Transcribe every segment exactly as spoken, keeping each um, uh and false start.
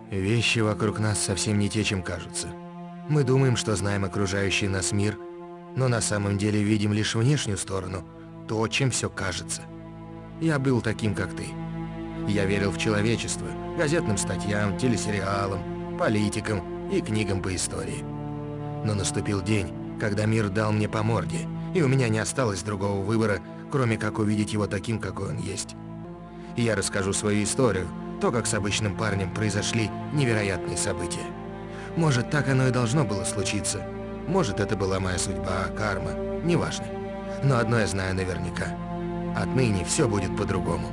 Вещи вокруг нас совсем не те, чем кажутся. Мы думаем, что знаем окружающий нас мир, но на самом деле видим лишь внешнюю сторону, то, чем все кажется. Я был таким, как ты. Я верил в человечество, газетным статьям, телесериалам, политикам и книгам по истории. Но наступил день, когда мир дал мне по морде, и у меня не осталось другого выбора, кроме как увидеть его таким, какой он есть. И я расскажу свою историю, то, как с обычным парнем произошли невероятные события. Может, так оно и должно было случиться. Может, это была моя судьба, карма, неважно. Но одно я знаю наверняка. Отныне все будет по-другому.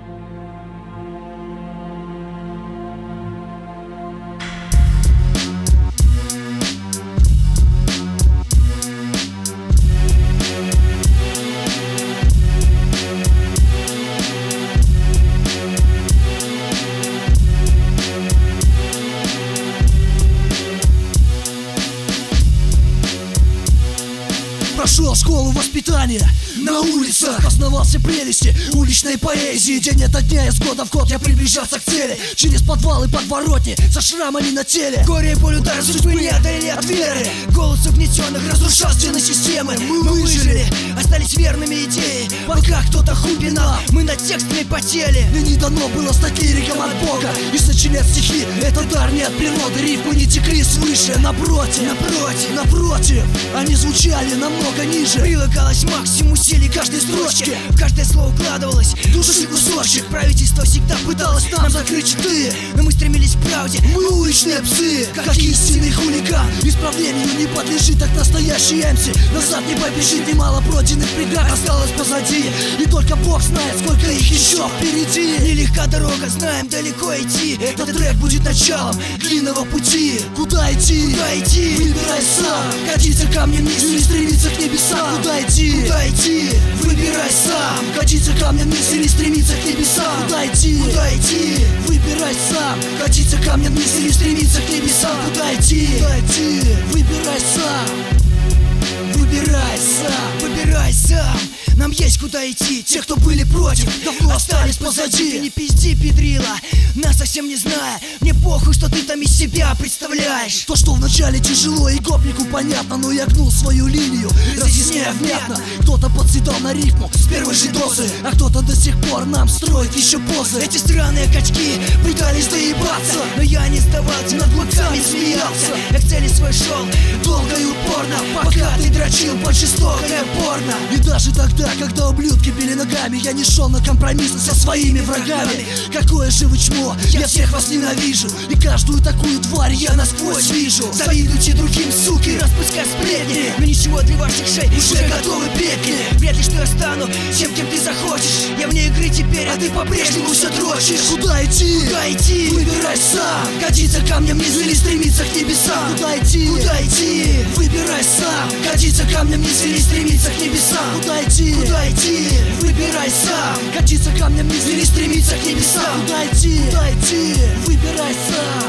Прошел школу воспитания на улицах, познавался прелести уличной поэзии. День ото дня, из года в год я приближался к цели. Через подвалы, подворотни, со шрамами на теле. Горе и боль, удары судьбы не отдалили от веры. Голос угнетенных разрушал стены системы. Мы выжили, остались верными идеи, пока кто-то хубина. Мы над текстами потели. Мне не дано было стать лириком от Бога и сочинять стихи. Это дар не от природы, рифмы не текли свыше. Напротив, напротив, напротив, они звучали намного ниже. Прилагалось максимум усилий каждой строчки, в каждое слово укладывалось души кусочек. Правительство всегда пыталось нам закрыть читы, но мы стремились к правде, мы уличные псы. Как истинный хулиган, исправлению не подлежит, так настоящий эм си. Назад не побежит, немало пройденных преград осталось позади, и только Бог знает, сколько их еще впереди. Нелегка дорога, знаем, далеко идти. Этот трек будет началом длинного пути. Куда идти? Куда идти? Выбирай сам. Катиться камнем вниз или стремиться к небесам. Куда идти? Куда идти? Выбирай сам. Катиться камнем вниз или стремиться к небесам. Куда идти? Куда идти? Выбирай сам. Катиться камнем вниз или стремиться к небесам. Куда идти? Куда идти? Выбирай сам. Выбирай сам. Выбирай сам. Нам есть куда идти, те, кто были против, давно остались позади. Ты не пизди, педрила, нас совсем не зная. Мне похуй, что ты там из себя представляешь. То, что вначале тяжело и гопнику понятно, но я гнул свою линию, разъясняя внятно. Кто-то подсветал на рифму с первой же дозы, а кто-то до сих пор нам строит еще позы. Эти странные качки пытались доебаться, но я не сдавался, над блоками смеялся. Я к цели свой шел, долго и упорно, пока ты дрочил под жестокое порно. И даже тогда, когда ублюдки били ногами, я не шел на компромиссы со своими врагами. Какое же вы чмо, я всех вас ненавижу, и каждую такую тварь я насквозь вижу. Завидуйте другим, суки, распускай сплетни, но ничего для ваших шей уже готовы петли. Вряд ли что я стану тем, кем ты захочешь. Я вне игры теперь, а ты по-прежнему все дрочишь. Куда идти? Куда идти? Выбирай сам. Катиться камнем вниз или стремиться к небесам. Куда идти? Куда идти? Выбирай сам. Катиться камнем вниз или стремиться к небесам. Куда идти? Куда идти? Выбирай сам. Катиться камнем вниз или стремиться к небесам. Куда идти? Куда идти? Выбирай сам.